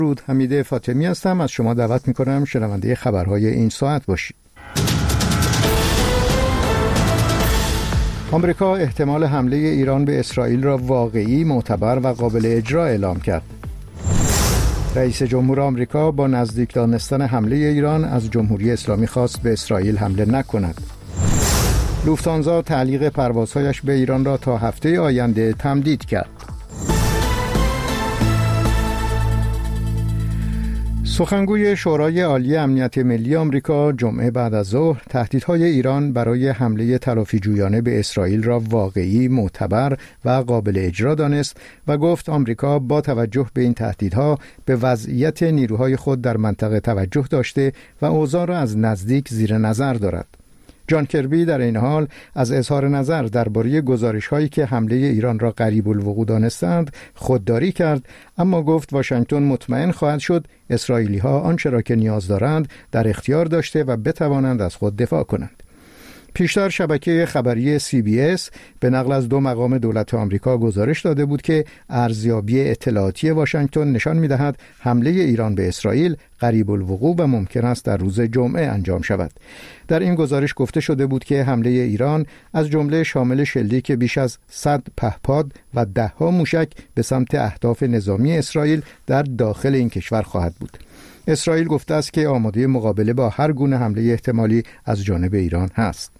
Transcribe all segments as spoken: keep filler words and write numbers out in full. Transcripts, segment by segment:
رود حمید فاطمی هستم. از شما دعوت میکنم شنونده خبرهای این ساعت باشید. آمریکا احتمال حمله ایران به اسرائیل را واقعی، معتبر و قابل اجرا اعلام کرد. رئیس جمهور آمریکا با نزدیک دانستن حمله ایران از جمهوری اسلامی خواست به اسرائیل حمله نکند. لوفتانزا تعلیق پروازهایش به ایران را تا هفته آینده تمدید کرد. سخنگوی شورای عالی امنیت ملی آمریکا جمعه بعد از ظهر تهدیدهای ایران برای حمله تلافی‌جویانه به اسرائیل را واقعی، معتبر و قابل اجرا دانست و گفت آمریکا با توجه به این تهدیدها به وضعیت نیروهای خود در منطقه توجه داشته و اوضاع را از نزدیک زیر نظر دارد. جان کربی در این حال از اظهار نظر درباره گزارش‌هایی که حمله ایران را قریب الوقوع دانستند خودداری کرد، اما گفت واشنگتن مطمئن خواهد شد اسرائیلی‌ها آنچه را که نیاز دارند در اختیار داشته و بتوانند از خود دفاع کنند. پیشتر شبکه خبری سی بی اس به نقل از دو مقام دولت آمریکا گزارش داده بود که ارزیابی اطلاعاتی واشنگتن نشان می‌دهد حمله ایران به اسرائیل قریب الوقوع و ممکن است در روز جمعه انجام شود. در این گزارش گفته شده بود که حمله ایران از جمله شامل شلیک بیش از صد پهپاد و ده‌ها موشک به سمت اهداف نظامی اسرائیل در داخل این کشور خواهد بود. اسرائیل گفته است که آماده مقابله با هر گونه حمله احتمالی از جانب ایران هست.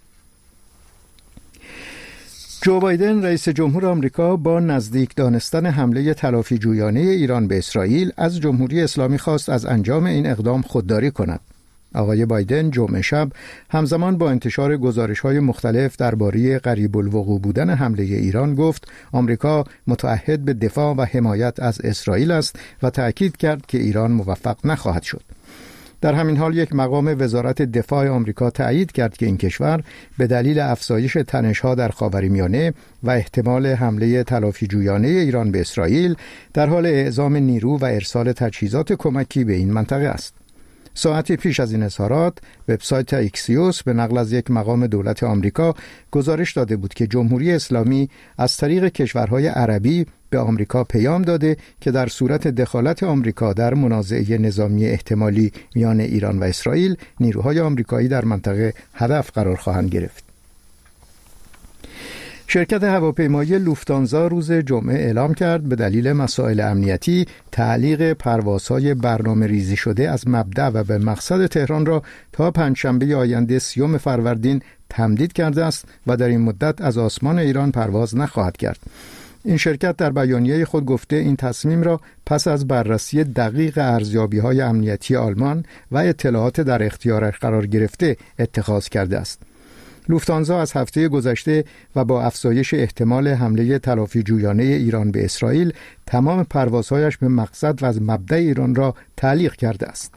جو بایدن رئیس جمهور آمریکا با نزدیک دانستن حمله تلافی‌جویانه ایران به اسرائیل از جمهوری اسلامی خواست از انجام این اقدام خودداری کند. آقای بایدن جمعه شب همزمان با انتشار گزارش‌های مختلف درباره قریب الوقوع بودن حمله ایران گفت آمریکا متعهد به دفاع و حمایت از اسرائیل است و تأکید کرد که ایران موفق نخواهد شد. در همین حال یک مقام وزارت دفاع آمریکا تأیید کرد که این کشور به دلیل افزایش تنش‌ها در خاورمیانه و احتمال حمله تلافی‌جویانه ایران به اسرائیل در حال اعزام نیرو و ارسال تجهیزات کمکی به این منطقه است. ساعتی پیش از این اظهارات وبسایت اکسیوس به نقل از یک مقام دولت آمریکا گزارش داده بود که جمهوری اسلامی از طریق کشورهای عربی به آمریکا پیام داده که در صورت دخالت آمریکا در منازعه نظامی احتمالی میان ایران و اسرائیل نیروهای آمریکایی در منطقه هدف قرار خواهند گرفت. شرکت هواپیمایی لوفتانزا روز جمعه اعلام کرد به دلیل مسائل امنیتی تعلیق پروازهای برنامه ریزی شده از مبدأ و به مقصد تهران را تا پنجشنبه آینده سیوم فروردین تمدید کرده است و در این مدت از آسمان ایران پرواز نخواهد کرد. این شرکت در بیانیه خود گفته این تصمیم را پس از بررسی دقیق ارزیابی‌های امنیتی آلمان و اطلاعات در اختیارش قرار گرفته اتخاذ کرده است. لوفتانزا از هفته گذشته و با افزایش احتمال حمله تلافی‌جویانه ایران به اسرائیل تمام پروازهایش به مقصد و از مبدأ ایران را تعلیق کرده است.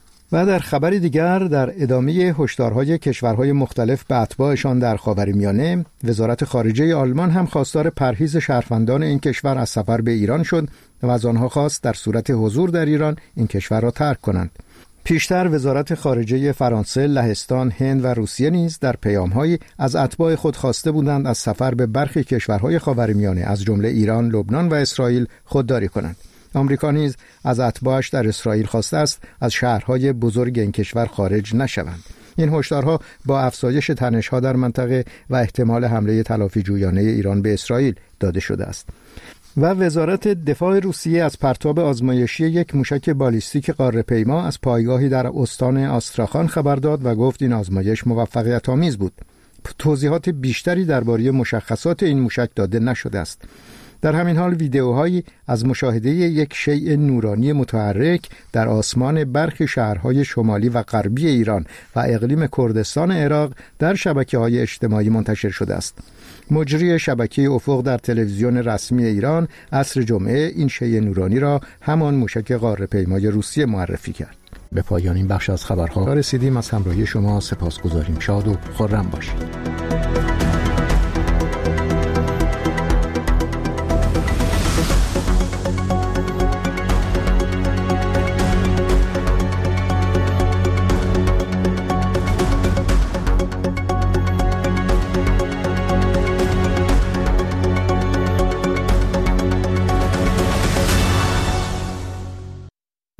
و در خبر دیگر در ادامه هشدارهای کشورهای مختلف به اتباعشان در خاورمیانه، وزارت خارجه آلمان هم خواستار پرهیز شهروندان این کشور از سفر به ایران شد و از آنها خواست در صورت حضور در ایران این کشور را ترک کنند. پیشتر وزارت خارجه فرانسه، لهستان، هند و روسیه نیز در پیام‌هایی از اتباع خود خواسته بودند از سفر به برخی کشورهای خاورمیانه از جمله ایران، لبنان و اسرائیل خودداری کنند. آمریکا نیز از اتباعش در اسرائیل خواسته است از شهرهای بزرگ این کشور خارج نشوند. این هشدارها با افزایش تنش‌ها در منطقه و احتمال حمله تلافی‌جویانه ایران به اسرائیل داده شده است. و وزارت دفاع روسیه از پرتاب آزمایشی یک موشک بالیستیک قاره‌پیما از پایگاهی در استان آستراخان خبر داد و گفت این آزمایش موفقیت‌آمیز بود. توضیحات بیشتری درباره مشخصات این موشک داده نشده است. در همین حال ویدئوهایی از مشاهده یک شیء نورانی متحرک در آسمان برخی شهرهای شمالی و غربی ایران و اقلیم کردستان عراق در شبکه‌های اجتماعی منتشر شده است. مجری شبکه افق در تلویزیون رسمی ایران عصر جمعه این شیء نورانی را همان موشک قاره‌پیمای روسیه معرفی کرد. به پایان این بخش از خبرها رسیدیم. از همراهی شما سپاسگزاریم. شاد و خرم باشید.